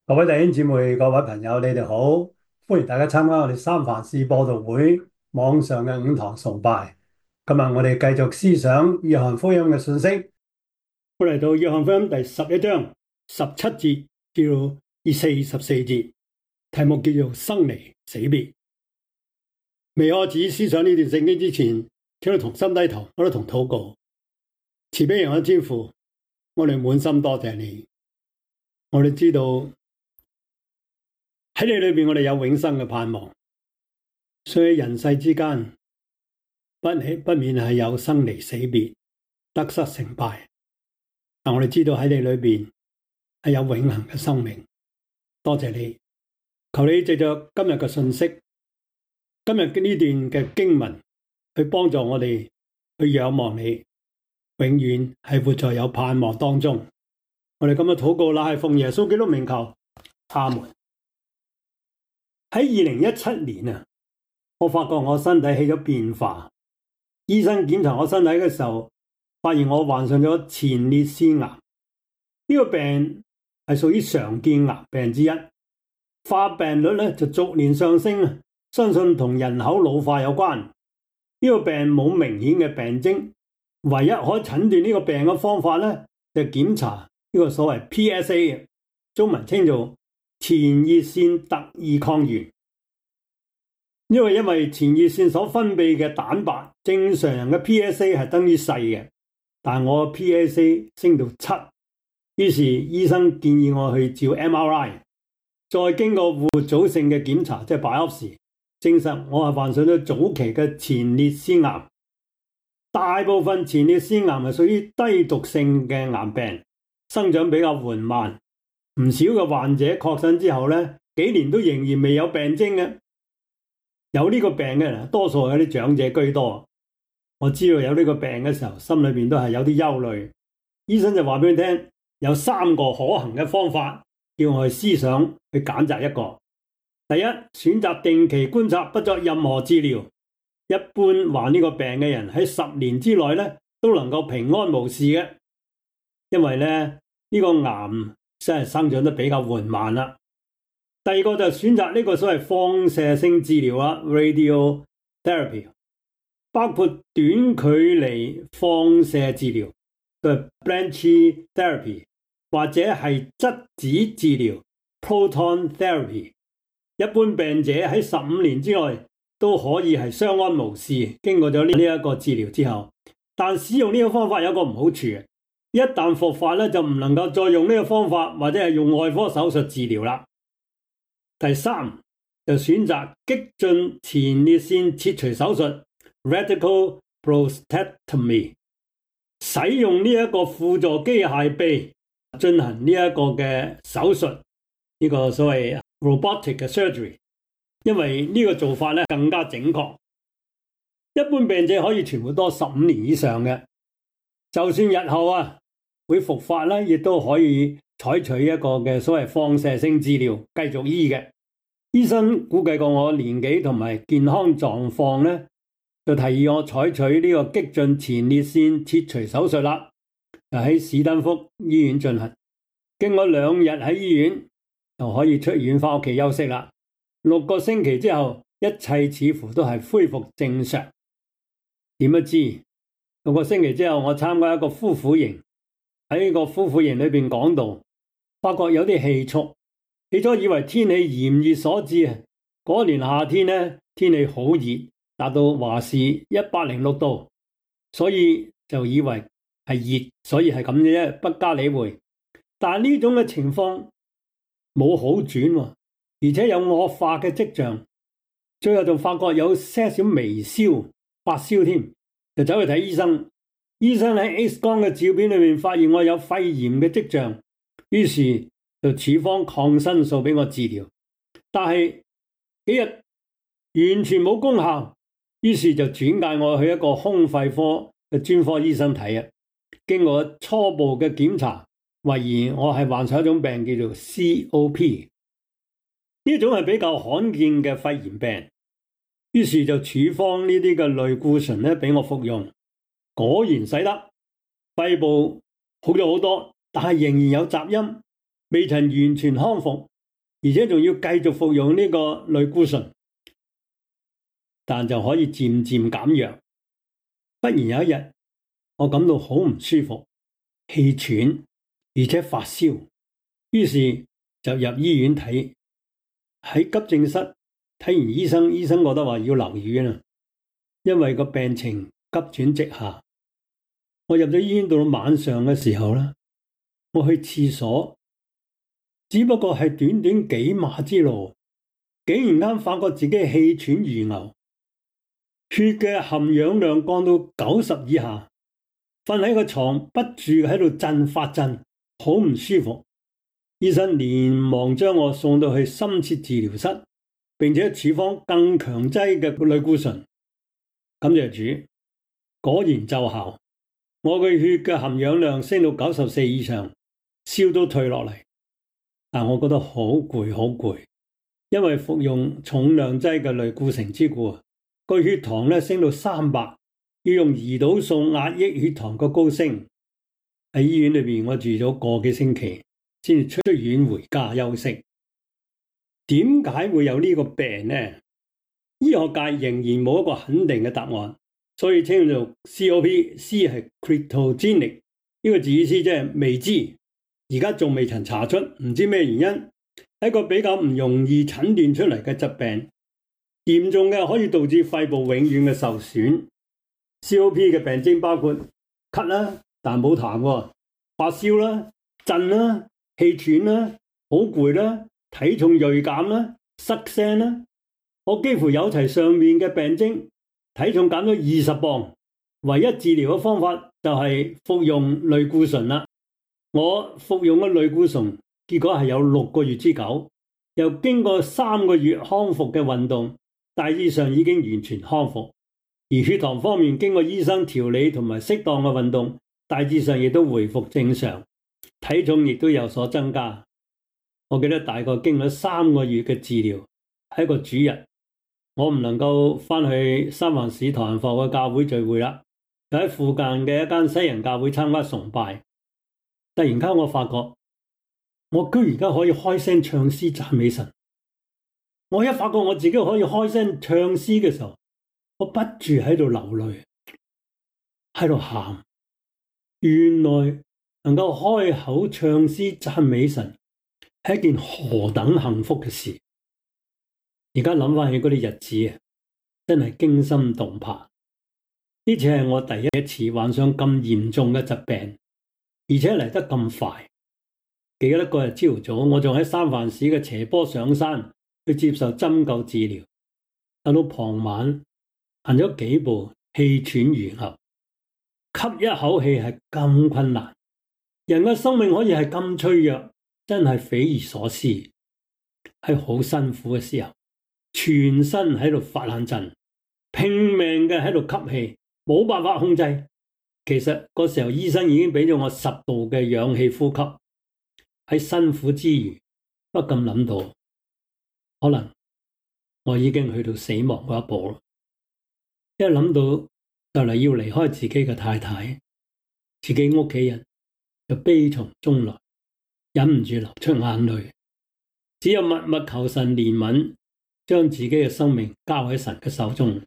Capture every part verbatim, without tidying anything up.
各位弟兄姊妹、各位朋友，你哋好！歡迎大家參加我哋三藩市播道會網上嘅五堂崇拜。今日我哋繼續思想約翰福音嘅信息。我嚟到約翰福音第十一章十七節至到四十四節，題目叫做生離死別。未開始思想呢段聖經之前，請你同心低頭，我哋同禱告。慈悲人嘅天父，我哋滿心多謝你。我哋知道喺你裏面，我哋有永生嘅盼望，所以人世之間不不免係有生離死別、得失成敗。但我哋知道喺你裏面係有永恆嘅生命。多謝你，求你藉着今日嘅信息，今日呢段嘅經文，去幫助我哋去仰望你，永遠係活在有盼望當中。我哋咁樣禱告，乃係奉耶穌基督名求，阿門。喺二零一七年啊，我發覺我身體起咗變化。醫生檢查我身體嘅時候，發現我患上咗前列腺癌。呢個病係屬於常見癌病之一，發病率咧就逐年上升啊。相信同人口老化有關。呢個病冇明顯嘅病徵，唯一可診斷呢個病嘅方法咧，就檢查呢個所謂 P S A， 中文稱做前列腺特異抗原。因為因為前列腺所分泌嘅蛋白，正常人嘅 P S A 係等於細嘅，但我 P S A 升到七，於是醫生建議我去照 M R I， 再經過活組性嘅檢查，即係 biopsy， 證實我係患上咗早期嘅前列腺癌。大部分前列腺癌係屬於低毒性嘅癌病，生長比較緩慢。唔少嘅患者確診之後咧，幾年都仍然未有病徵嘅。有呢個病嘅人，多數係啲長者居多。我知道有呢個病嘅時候，心裏面都係有啲憂慮。醫生就話俾你聽，有三個可行嘅方法，叫我去思想去揀擇一個。第一，選擇定期觀察，不作任何治療。一般患呢個病嘅人喺十年之內咧，都能夠平安無事嘅，因為咧呢個癌真係生長得比較緩慢啦。第二個就選擇呢個所謂放射性治療啦 ，radiotherapy， 包括短距離放射治療嘅 brachytherapy， 或者係質子治療 proton therapy。一般病者喺十五年之內都可以係相安無事，經過咗呢一個治療之後。但使用呢個方法有個唔好處，一旦復發咧，就唔能夠再用呢個方法，或者係用外科手術治療啦。第三，就選擇激進前列腺切除手術 radical prostatectomy， 使用呢一個輔助機械臂進行呢一個嘅手術，呢、這個所謂 robotic 嘅 surgery， 因為呢個做法咧更加整確。一般病者可以存活多十五年以上嘅，就算日後啊會復發咧，亦都可以採取一個嘅所謂放射性治療繼續醫嘅。醫生估計過我年紀同埋健康狀況咧，就提議我採取呢個激進前列腺切除手術啦。就喺史丹福醫院進行，經過兩日喺醫院就可以出院翻屋企休息啦。六個星期之後，一切似乎都係恢復正常。點不知六個星期之後，我參加一個夫婦營，喺呢個夫婦營裏邊講道，發覺有啲氣促。起初以為天氣炎熱所致啊！嗰年夏天呢，天氣好熱，達到華氏一百零六度，所以就以為係熱，所以係咁嘅啫，不加理會。但係呢種嘅情況冇好轉，而且有惡化嘅跡象，最後仲發覺有些少微燒、發燒添，就走去睇醫生。醫生喺 X 光嘅照片裏面發現我有肺炎嘅跡象，於是就處方抗生素俾我治療，但係幾日完全冇功效，於是就轉介我去一個胸肺科嘅專科醫生睇啊。經過初步嘅檢查，懷疑我係患上一種病叫做 C O P， 呢種係比較罕見嘅肺炎病，於是就處方呢啲嘅類固醇咧俾我服用，果然使得肺部好咗好多，但係仍然有雜音。未曾完全康復， 而且仲要繼續服用呢個類固醇，但就可以漸漸減弱。忽然有一日，我感到好唔舒服，氣喘，而且發燒，於是就入醫院睇。喺急症室睇完醫生，醫生覺得話要留院啦，因為個病情急轉直下。我入咗醫院到晚上嘅時候呢，我去廁所，只不過係短短幾碼之路，竟然間發覺自己氣喘如牛，血嘅含氧量降到九十以下，瞓喺個床不住喺度震發震，好唔舒服。醫生連忙將我送到去深切治療室，並且處方更強劑嘅類固醇。感謝主，果然奏效，我嘅血嘅含氧量升到九十四以上，燒都退落嚟。但我覺得好攰好攰，因為服用重量劑嘅類固醇之故，個血糖咧升到三百，要用胰島素壓抑血糖個高升。喺醫院裏邊，我住咗個幾星期，先至出院回家休息。點解會有呢個病呢？醫學界仍然冇一個肯定嘅答案，所以稱做 C O P。C 係 cryptogenic， 呢個字意思即係未知，而家仲未曾查出，唔知咩原因，係一個比較唔容易診斷出嚟嘅疾病，嚴重嘅可以導致肺部永遠嘅受損。C O P 嘅病徵包括咳啦，但冇痰喎，發燒啦，震啦，氣喘啦，好攰啦，體重銳減啦，塞聲啦。我幾乎有齊上面嘅病徵，體重減咗二十磅，唯一治療嘅方法就係服用類固醇啦。我服用嘅類固醇，結果係有六個月之久，又經過三個月康復嘅運動，大致上已經完全康復。而血糖方面，經過醫生調理同埋適當嘅運動，大致上亦都恢復正常，體重亦都有所增加。我記得大概經咗三個月嘅治療，喺一個主日，我唔能夠返去三藩市唐人埠嘅教會聚會啦，就喺附近嘅一間西人教會參加崇拜。突然間我發覺，我居然間可以開聲唱詩讚美神。我一發覺我自己可以開聲唱詩嘅時候，我不住喺度流淚，喺度喊。原來能夠開口唱詩讚美神係一件何等幸福嘅事。而家諗返起嗰啲日子啊，真係驚心動魄。呢次係我第一次患上咁嚴重嘅疾病，而且嚟得咁快。記得嗰日朝早，我仲喺三藩市嘅斜坡上山去接受針灸治療，等到傍晚行咗幾步，氣喘如牛，吸一口氣係咁困難。人嘅生命可以係咁脆弱，真係匪夷所思。喺好辛苦嘅時候，全身喺度發冷震，拼命嘅喺度吸氣，冇辦法控制。其實嗰時候醫生已經俾咗我十度嘅氧氣呼吸。喺辛苦之餘，不禁諗到，可能我已經去到死亡嗰一步咯。一諗到就嚟要離開自己嘅太太，自己屋企人，就悲從中來，忍唔住流出眼淚，只有默默求神憐憫，將自己嘅生命交喺神嘅手中。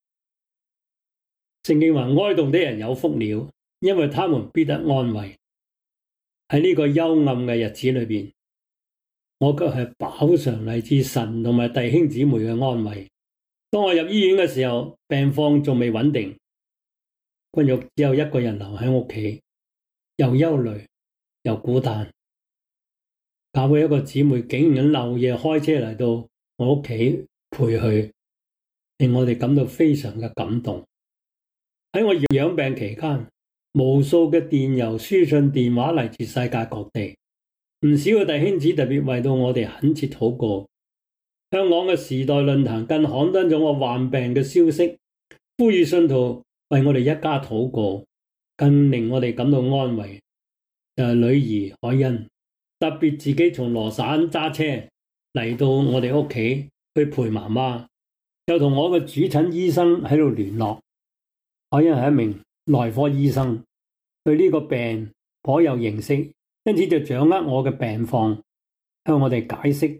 聖經話：哀慟的人有福了，因為他們必得安慰。喺呢個幽暗嘅日子裏邊，我卻係飽嘗嚟自神同埋弟兄姊妹嘅安慰。當我入醫院嘅時候，病況仲未穩定，君玉只有一個人留喺屋企，又憂慮又孤單。教會一個姊妹竟然漏夜開車嚟到我屋企陪佢，令我哋感到非常嘅感動。喺我養病期間，無數嘅電郵、書信、電話嚟自世界各地，唔少嘅弟兄姊特別為到我哋懇切禱告。香港嘅時代論壇更刊登咗我患病嘅消息，呼籲信徒為我哋一家禱告。更令我哋感到安慰，就係女兒海欣，特別自己從羅省揸車嚟到我哋屋企去陪媽媽，又同我嘅主診醫生喺度聯絡。海欣係一名內科醫生，對呢個病頗有認識，因此就掌握我嘅病況，向我哋解釋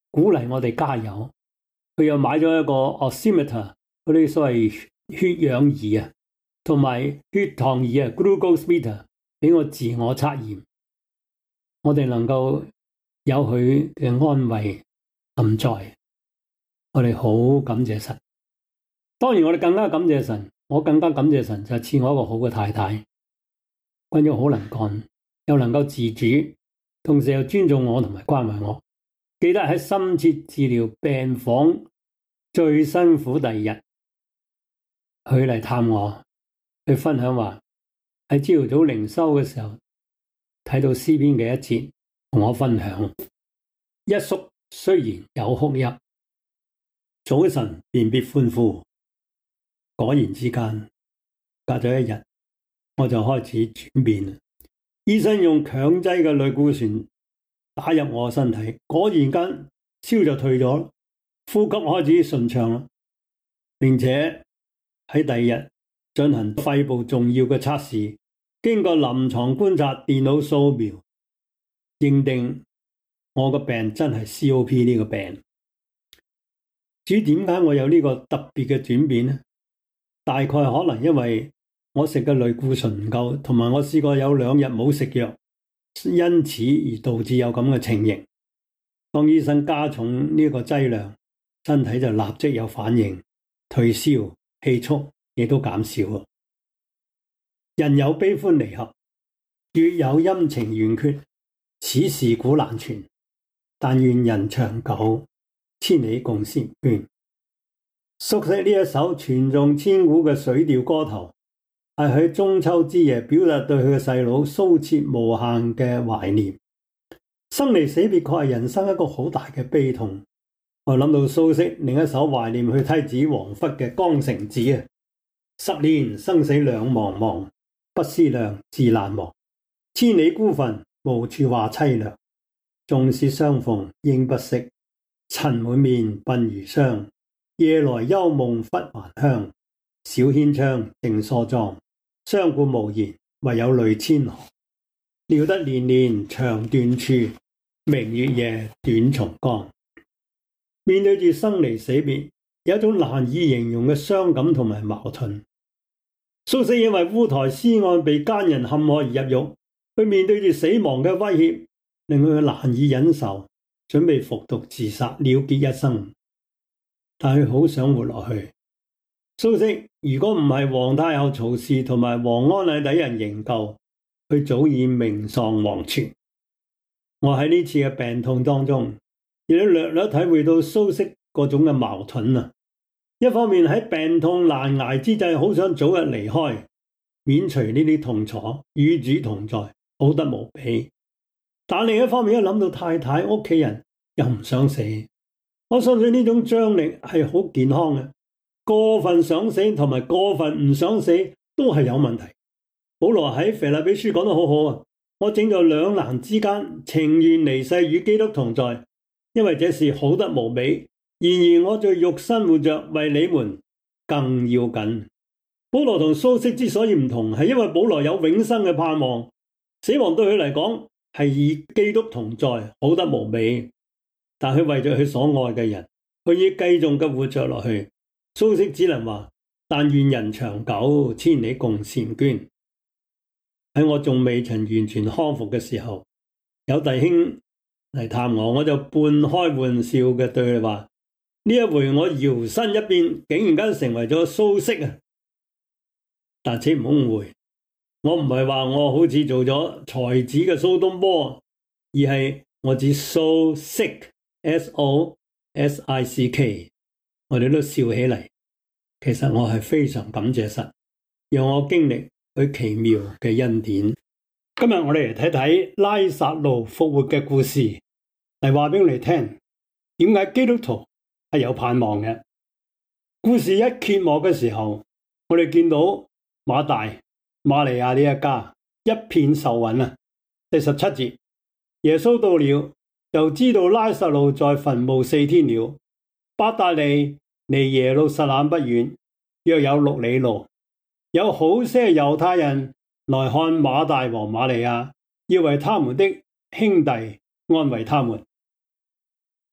鼓勵我哋加油。佢又買咗一個 oximeter 嗰啲所謂血氧儀啊，同埋血糖儀啊 glucose meter 俾我自我測驗。我哋能夠有佢嘅安慰臨在，我哋好感謝神。當然我哋更加感謝神，我更加感謝神就賜我一個好嘅太太，君玉好能幹，又能夠自主，同時又尊重我同埋關懷我。記得喺深切治療病房最辛苦第二日，佢嚟探我，去分享話喺朝頭早靈修嘅時候睇到詩篇嘅一節，同我分享。一宿雖然有哭泣，早晨便必歡呼。果然之間，隔咗一日，我就開始轉變。醫生用強劑嘅類固醇打入我身體，果然間燒就退咗，呼吸開始順暢啦，並且喺第二日進行肺部重要嘅測試，經過臨床觀察、電腦掃描，認定我個病真係 C O P 呢個病。至於點解我有呢個特別嘅轉變呢？大概可能因為我食嘅類固醇唔夠，同埋我試過有兩日冇食藥，因此而導致有咁嘅情形。當醫生加重呢個劑量，身體就立即有反應，退燒、氣促亦都減少。人有悲歡離合，月有陰晴圓缺，此事古難全。但願人長久，千里共嬋娟。熟悉呢一首傳頌千古嘅水調歌頭，係喺中秋之夜表達對佢嘅細佬蘇轍無限嘅懷念。生離死別確係人生一個好大嘅悲痛。我諗到蘇軾另一首懷念佢妻子王弗嘅《江城子》啊，十年生死兩茫茫，不思量，自難忘。千里孤墳，無處話淒涼。縱使相逢應不識，塵滿面，鬢如霜。夜來幽夢忽還鄉，小軒窗，正梳妝。相顧無言，唯有淚千行。料得年年腸斷處，明月夜，短松岡。面對住生離死別，有一種難以形容嘅傷感同埋矛盾。蘇軾因為烏台詩案被奸人陷害而入獄，佢面對住死亡嘅威脅，令佢難以忍受，準備服毒自殺，了結一生。但佢好想活落去。蘇軾如果唔係皇太后曹氏同埋王安禮等人營救，佢早已命喪黃泉。我喺呢次嘅病痛當中，亦都略略體會到蘇軾嗰種嘅矛盾啊！一方面喺病痛難捱之際，好想早日離開，免除呢啲痛楚，與主同在，好得無比。但另一方面，一諗到太太、屋企人，又唔想死。我相信呢種張力係好健康嘅，過分想死同埋過分唔想死都係有問題。保羅喺腓立比書講得好好啊！我正在兩難之間，情願離世與基督同在，因為這是好得無比。然而我在肉身活着，為你們更要緊。保羅同蘇軾之所以唔同，係因為保羅有永生嘅盼望，死亡對佢嚟講係與基督同在，好得無比。但佢為咗佢所愛嘅人，佢要繼續嘅活着落去。蘇軾只能話：但願人長久，千里共嬋娟。喺我仲未曾完全康復嘅時候，有弟兄嚟探我，我就半開玩笑嘅對佢話：呢一回我搖身一變，竟然間成為咗蘇軾啊！但請唔好誤會，我唔係話我好似做咗才子嘅蘇東坡，而係我指蘇軾。S O S I C K， 我哋都笑起嚟。其實我係非常感謝神，讓我經歷佢奇妙嘅恩典。今日我哋嚟睇睇拉撒路復活嘅故事，嚟話俾我哋聽，點解基督徒係有盼望嘅。故事一揭幕嘅時候，我哋見到馬大、馬利亞呢一家一片愁雲啊。第十七節，耶穌到了，就知道拉撒路在墳墓四天了。伯大尼離耶路撒冷不遠，約有六里路。有好些猶太人來看馬大和馬利亞，要為他們的兄弟安慰他們。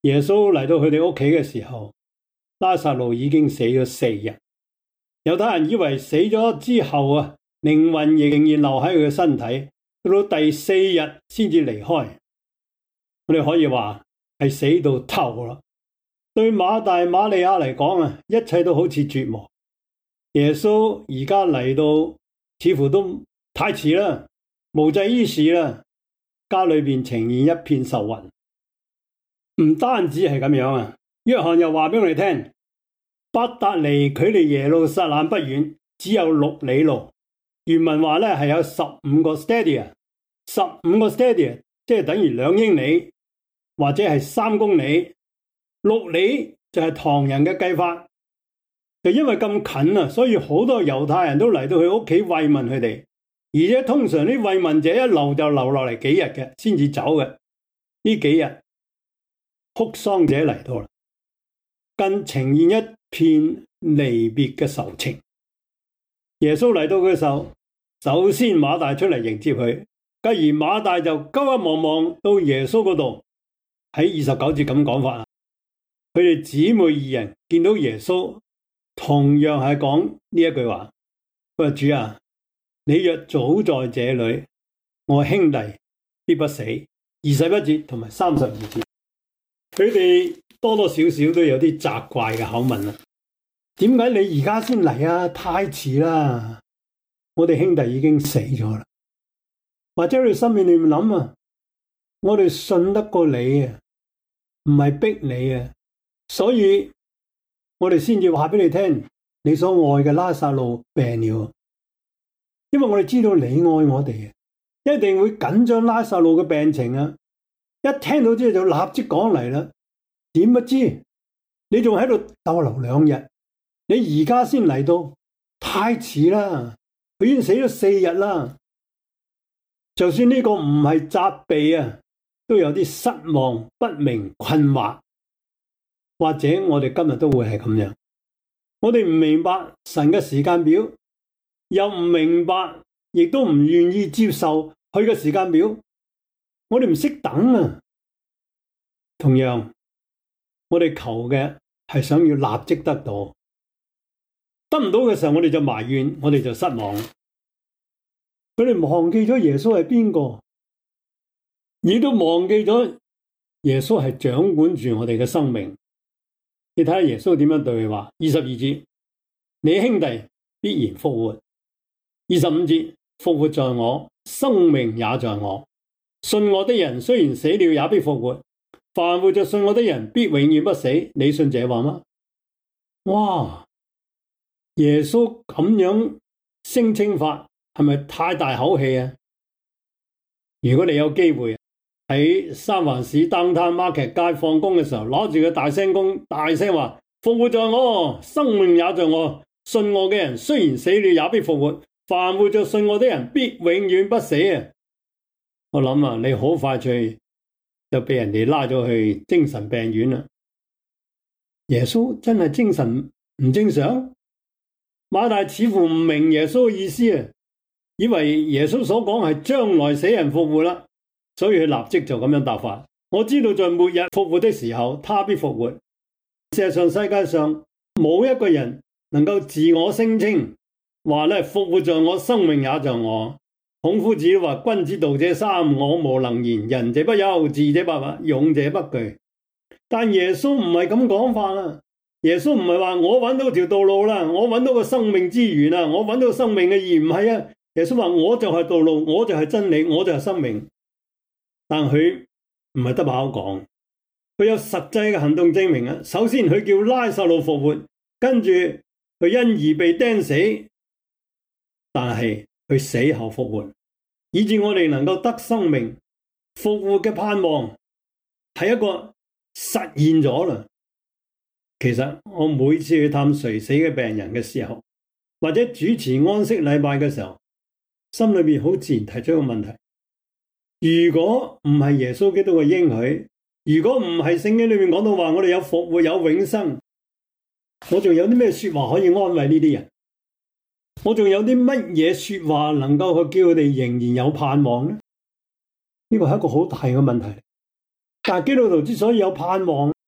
耶穌嚟到佢哋屋企嘅時候，拉撒路已經死咗四日。猶太人以為死咗之後啊，靈魂仍然留喺佢嘅身體，到到第四日先至離開。我哋可以話係死到頭啦。對馬大馬利亞嚟講啊，一切都好似絕望。耶穌而家嚟到，似乎都太遲啦，無濟於事啦。家裏邊呈現一片愁雲。唔單止係咁樣啊，約翰又話俾我哋聽，伯達尼距離耶路撒冷不遠，只有六里路。原文話咧係有十五個 stadia， 十五個 stadia 即係等於兩英里或者係三公里。六里就係唐人嘅計法，就因為咁近啊，所以好多猶太人都嚟到佢屋企慰問佢哋，而且通常啲慰問者一留就留落嚟幾日嘅，先至走嘅。呢幾日哭喪者嚟到啦，更呈現一片離別嘅愁情。耶穌嚟到嘅時候，首先馬大出嚟迎接佢，繼而馬大就急急忙忙到耶穌嗰度，喺二十九節咁講法啦。佢哋姊妹二人見到耶穌，同樣係講呢一句話：佢話主啊，你若早在這裏，我兄弟必不死。二十一節同埋三十二節，佢哋多多少少都有啲責怪嘅口吻啦。點解你而家先嚟啊？太遲啦！我哋兄弟已經死咗啦。或者你心裏面諗啊，我哋信得過你啊，唔係逼你啊。所以我哋先至話俾你聽，你所愛嘅拉撒路病了，因為我哋知道你愛我哋，一定會緊張拉撒路嘅病情啊！一聽到之後就立即講嚟啦。點不知你仲喺度逗留兩日，你而家先嚟到，太遲啦！佢已經死咗四日啦。就算呢個唔係責備啊，都有啲失望、不明、困惑。或者我哋今日都會係咁樣，我哋唔明白神嘅時間表，又唔明白，亦都唔願意接受佢嘅時間表。我哋唔識等啊。同樣，我哋求嘅係想要立即得到，得唔到嘅時候，我哋就埋怨，我哋就失望。佢哋忘記咗耶穌係邊個，亦都忘記咗耶穌係掌管住我哋嘅生命。你睇下耶穌點樣對佢話，二十二節，你兄弟必然復活。二十五節，復活在我，生命也在我。信我的人雖然死了，也必復活。凡活着信我的人，必永遠不死。你信這話嗎？哇！耶穌咁樣聲稱法，係咪太大口氣啊？如果你有機會喺三藩市 Downtown Market 街放工嘅時候，攞住個大聲公，大聲話：復活在我，生命也在我。信我嘅人雖然死了，也必復活。凡活着信我的人，必永遠不死啊！我諗啊，你好快脆就被人哋拉咗去精神病院啦。耶穌真係精神唔正常？馬大似乎唔明耶穌嘅意思啊，以為耶穌所講係將來死人復活啦。所以佢立即就咁樣答法：我知道在末日復活的時候，他必復活。事實上，世界上冇一個人能夠自我聲稱話咧復活在我，生命也在我。孔夫子話：君子道者三，我無能言。仁者不憂，智者不惑，勇者不懼。但耶穌唔係咁講法啦。耶穌唔係話我揾到條道路啦，我揾到個生命之源啦，我揾到生命嘅意義。唔係啊，耶穌話我就係道路，我就係真理，我就係生命。但佢唔係得把口講，佢有實際嘅行動證明啊。首先佢叫拉撒路復活，跟住佢因而被釘死，但係佢死後復活，以致我哋能夠得生命。復活嘅盼望係一個實現咗啦。其實我每次去探垂死嘅病人嘅時候，或者主持安息禮拜嘅時候，心裏面好自然提出一個問題：如果唔係耶穌基督嘅應許，如果唔係聖經裏面講到話我哋有復活有永生，我仲有啲咩說話可以安慰呢啲人？我仲有啲乜嘢說話能夠去叫佢哋仍然有盼望呢？呢個係一個好大嘅問題。但係基督徒之所以有盼望，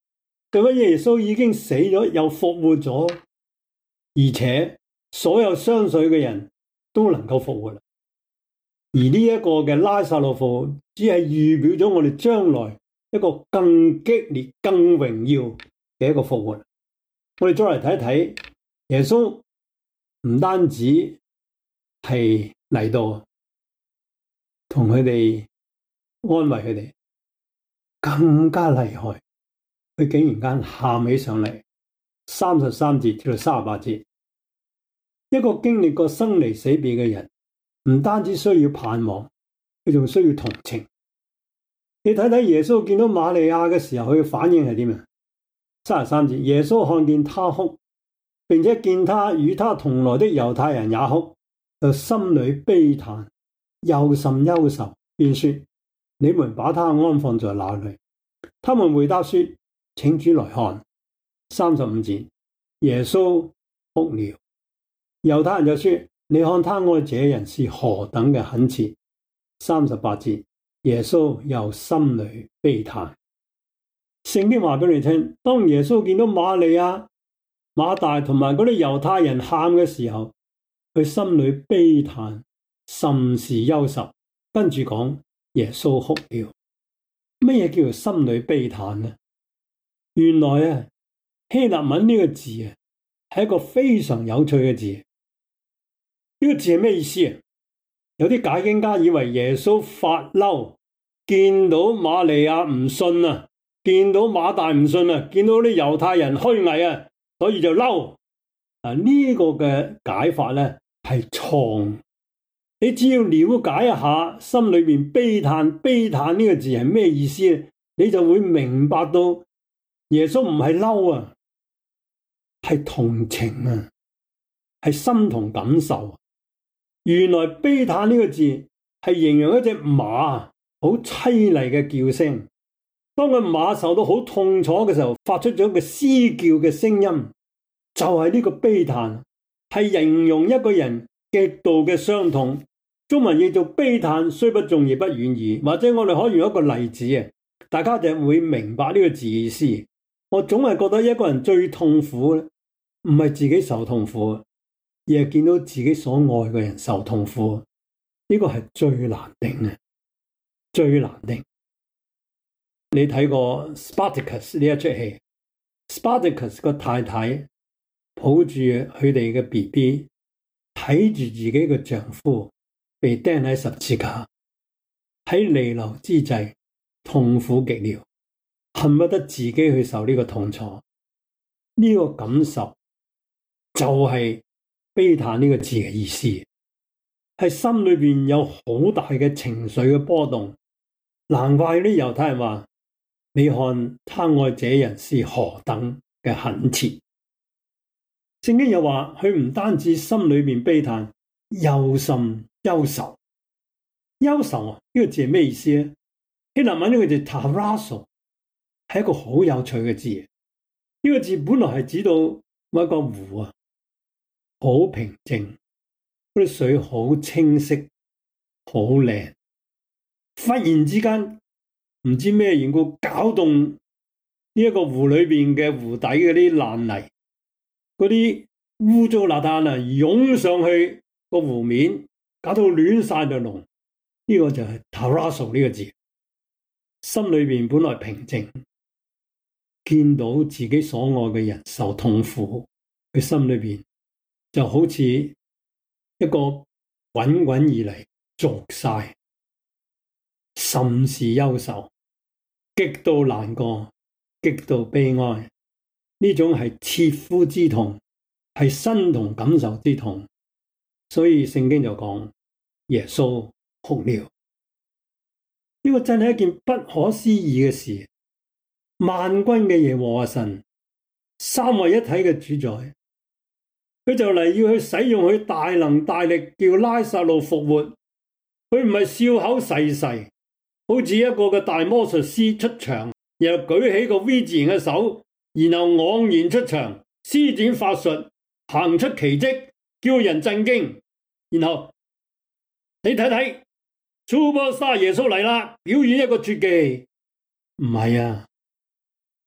對乜耶穌已經死咗又復活咗，而且所有相信嘅人都能夠復活。而呢一個嘅拉撒路復活，只係預表咗我哋將來一個更激烈、更榮耀嘅一個復活。我哋再嚟睇一睇，耶穌唔單止係嚟到同佢哋安慰佢哋，更加厲害，佢竟然間喊起上嚟。三十三節至到三十八節，一個經歷過生離死別嘅人，唔單止需要盼望，佢仲需要同情。你睇睇耶穌見到瑪利亞嘅時候，佢嘅反應係點啊？三十三節，耶穌看見他哭，並且見他與他同來的猶太人也哭，就心裏悲嘆，又甚憂愁，便說：你們把他安放在哪裏？他們回答說：請主來看。三十五節，耶穌哭了。猶太人就說：你看他愛這人是何等嘅懇切。三十八節，耶穌又心裏悲嘆。聖經話俾你聽，當耶穌見到瑪利亞、馬大同埋嗰啲猶太人喊嘅時候，佢心裏悲嘆，甚是憂愁。跟住講耶穌哭了。乜嘢叫做心裏悲嘆呢？原來啊，希臘文呢個字啊，係一個非常有趣嘅字。呢個字係咩意思啊？有啲解經家以為耶穌發嬲，見到瑪利亞唔信啊，見到馬大唔信啊，見到啲猶太人虛偽啊，所以就嬲。啊，呢個嘅解法咧係錯。你只要了解一下心裏面悲嘆，悲嘆呢個字係咩意思咧，你就會明白到耶穌唔係嬲啊，係同情啊，係心同感受。原來悲嘆呢個字係形容一隻馬好淒厲嘅叫聲。當個馬受到好痛楚嘅時候，發出咗一個嘶叫嘅聲音，就係呢個悲嘆，係形容一個人極度嘅傷痛。中文譯做悲嘆，雖不中，亦不遠矣。或者我哋可以用一個例子啊，大家就會明白呢個字意思。我總係覺得一個人最痛苦咧，唔係自己受痛苦，而係見到自己所愛嘅人受痛苦。呢個係最難頂嘅，最難頂。你睇過 Spartacus 呢一出戲 ，Spartacus 個太太抱住佢哋嘅 B B， 睇住自己嘅丈夫被釘喺十字架，喺彌留之際痛苦極了，恨不得自己去受呢個痛楚。呢、這個感受就係悲嘆呢個字嘅意思，係心裏邊有好大嘅情緒嘅波動。難怪啲猶太人話：你看他愛這人是何等嘅懇切。聖經又話佢唔單止心裏面悲嘆，又甚憂愁。憂愁啊，呢、這個字係咩意思咧？希臘文呢個字 tarasso 係一個好有趣嘅字。呢、這個字本來係指到某一個湖啊，好平靜，嗰啲水好清晰，好靚。忽然之間唔知咩緣故搞動呢一個湖裏邊嘅湖底嗰啲爛泥，嗰啲污糟邋遢啊湧上去個湖面，搞到亂晒就龍。呢、這個就係 tarasso 呢個字。心裏邊本來平靜，見到自己所愛嘅人受痛苦，佢心裏邊就好似一個滾滾而嚟濁晒，甚是憂愁，極度難過，極度悲哀。呢種係切膚之痛，係身同感受之痛。所以聖經就講耶穌哭了。呢、這個真係一件不可思議嘅事。萬軍嘅耶和華神，三位一體嘅主宰，佢就嚟要去使用佢大能大力，叫拉撒路復活。佢唔係笑口噬噬，好似一個嘅大魔術師出場，又舉起個 V 字形嘅手，然後昂然出場，施展法術，行出奇蹟，叫人震驚。然後你睇睇，Superstar 耶穌嚟啦，表演一個絕技。唔係啊，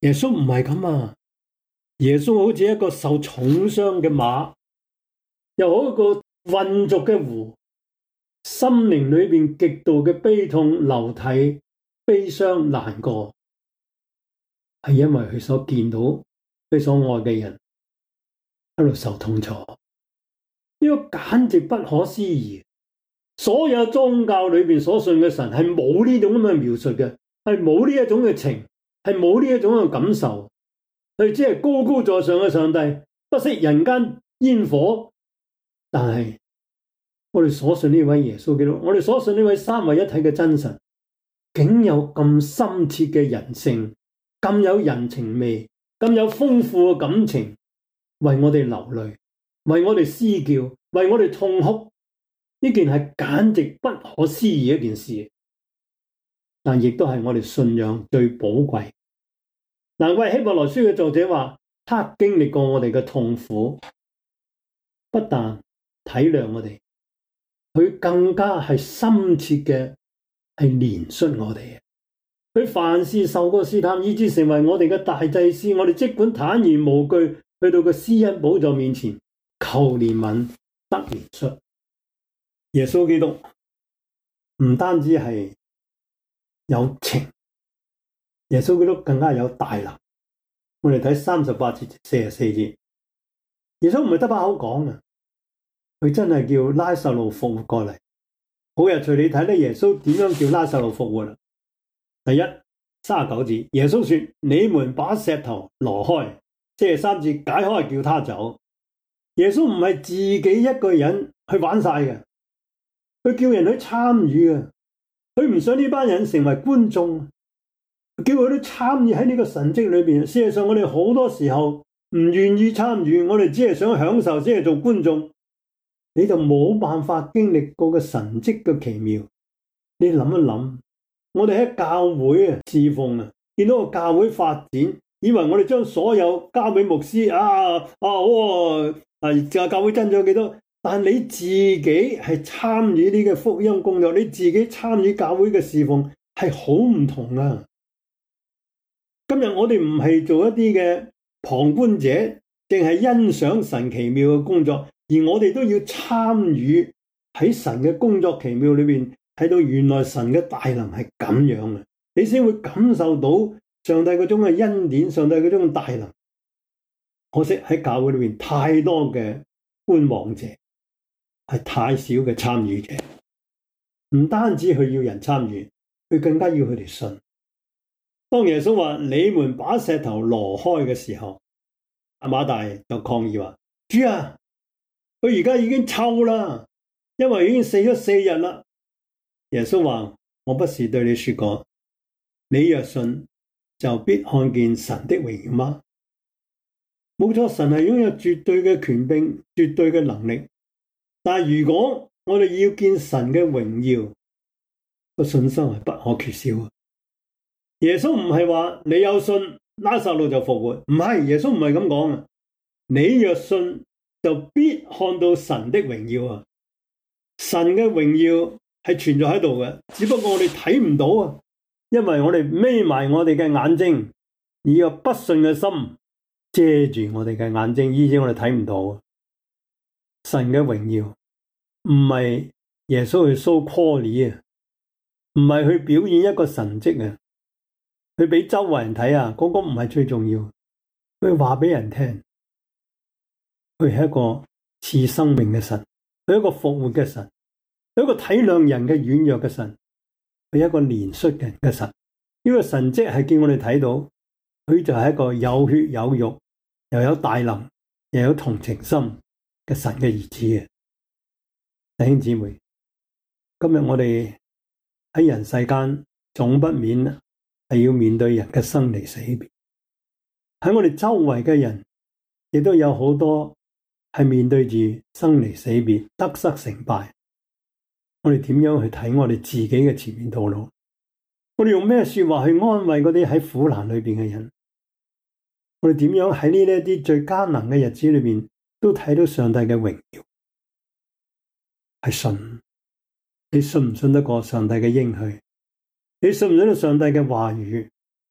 耶穌唔係咁啊！耶穌好似一個受重傷嘅馬，又好一個渾濁嘅湖，心靈裏邊極度嘅悲痛、流涕、悲傷、難過，係因為佢所見到佢所愛嘅人喺度受痛楚。呢個簡直不可思議。所有宗教裏邊所信嘅神係冇呢種咁嘅描述嘅，係冇呢一種嘅情，係冇呢一種嘅感受。佢只係高高在上嘅上帝，不惜人間煙火。但係我哋所信呢位耶穌基督，我哋所信呢位三位一體嘅真神，竟有咁深切嘅人性，咁有人情味，咁有豐富嘅感情，為我哋流淚，為我哋嘶叫，為我哋痛哭。呢件係簡直不可思議嘅一件事，但亦都係我哋信仰最寶貴。難怪希伯來書嘅作者話，他經歷過我哋嘅痛苦，不但體諒我哋，佢更加係深切嘅係憐恤我哋。佢凡事受過試探，以致成為我哋嘅大祭司。我哋即管坦然無懼去到個施恩寶座面前，求憐憫得憐恤。耶穌基督唔單止係有情，耶穌基督更加有大能。我哋睇三十八節、四十四節，耶穌唔係得把口講嘅，佢真係叫拉撒路復活過嚟。好有趣，你睇咧，耶穌點樣叫拉撒路復活啊？第一，三十九節，耶穌說：你們把石頭挪開。四十三節，解開叫他走。耶穌唔係自己一個人去玩晒嘅。佢叫人去參與啊！佢唔想呢班人成為觀眾，叫佢哋參與喺呢個神蹟裏邊。事實上，我哋好多時候唔願意參與，我哋只係想享受，只係做觀眾，你就冇辦法經歷過個神蹟嘅奇妙。你諗一諗，我哋喺教會啊侍奉啊，見到個教會發展，以為我哋將所有交俾牧師啊啊好啊，啊教會增咗幾多？但你自己係參與呢個福音工作，你自己參與教會嘅侍奉係好唔同啊！今日我哋唔係做一啲嘅旁觀者，淨係欣賞神奇妙嘅工作，而我哋都要參與喺神嘅工作奇妙裏邊，睇到原來神嘅大能係咁樣嘅，你先會感受到上帝嗰種嘅恩典，上帝嗰種嘅大能。可惜喺教會裏邊太多嘅觀望者。係太少嘅參與者，唔單止佢要人參與，佢更加要佢哋信。當耶穌話你們把石頭挪開嘅時候，阿馬大就抗議話：主啊，佢而家已經臭啦，因為已經死咗四日啦。耶穌話：我不是對你說過，你若信，就必看見神的榮耀嗎？冇錯，神係擁有絕對嘅權柄、絕對嘅能力。但係如果我哋要見神嘅榮耀，個信心係不可缺少。耶穌唔係話你有信，拉撒路就復活，唔係，耶穌唔係咁講啊。你若信，就必看到神的榮耀啊！神嘅榮耀係存在喺度嘅，只不過我哋睇唔到啊，因為我哋眯埋我哋嘅眼睛，以個不信嘅心遮住我哋嘅眼睛，以致我哋睇唔到。神嘅榮耀唔係耶穌去 show quality 啊，唔係去表演一個神蹟啊，去俾周圍人睇啊，嗰個唔係最重要。佢話俾人聽，佢係一個賜生命嘅神，佢係一個復活嘅神，佢係一個體諒人嘅軟弱嘅神，佢係一個憐恤人嘅神。呢個神蹟係叫我哋睇到，佢就係一個有血有肉，又有大能，又有同情心嘅神嘅兒子嘅。弟兄姊妹，今日我哋喺人世間總不免係要面對人嘅生離死別，喺我哋周圍嘅人亦都有好多係面對住生離死別、得失成敗。我哋點樣去睇我哋自己嘅前面道路？我哋用咩說話去安慰嗰啲喺苦難裏邊嘅人？我哋點樣喺呢一啲最艱難嘅日子裏邊都睇到上帝嘅榮耀？係信，你信唔信得過上帝嘅應許？你信唔信得上帝嘅話語？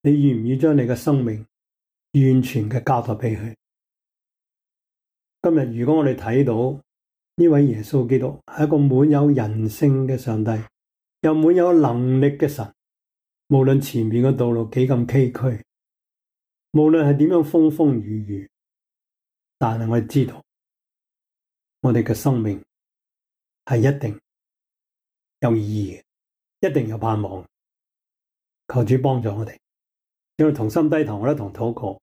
你願唔願意將你嘅生命完全嘅交託俾佢？今日如果我哋睇到呢位耶穌基督係一個滿有人性嘅上帝，又滿有能力嘅神，無論前面嘅道路幾咁崎嶇，無論係點樣風風雨雨，但係我哋知道，我哋嘅生命係一定有意義嘅，一定有盼望。求主幫助我哋，讓我哋同心低頭，我哋一同禱告。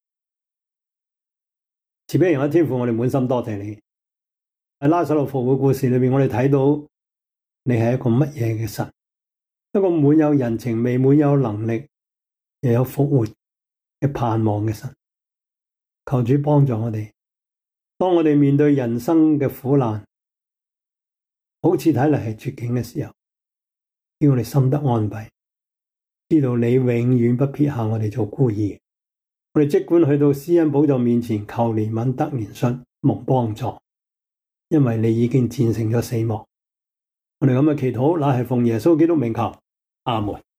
慈悲人嘅天父，我哋滿心多謝你。喺拉撒路復活故事裏面，我哋睇到你係一個乜嘢嘅神？一個滿有人情味、滿有能力，又有復活嘅盼望嘅神。求主幫助我哋，當我哋面對人生嘅苦難，好似睇嚟係絕境嘅時候，叫我哋心得安慰，知道你永遠不撇下我哋做孤兒。我哋即管去到施恩寶座面前求憐憫、得憐恤、蒙幫助，因為你已經戰勝咗死亡。我哋咁嘅祈禱，乃係奉耶穌基督名求，阿門。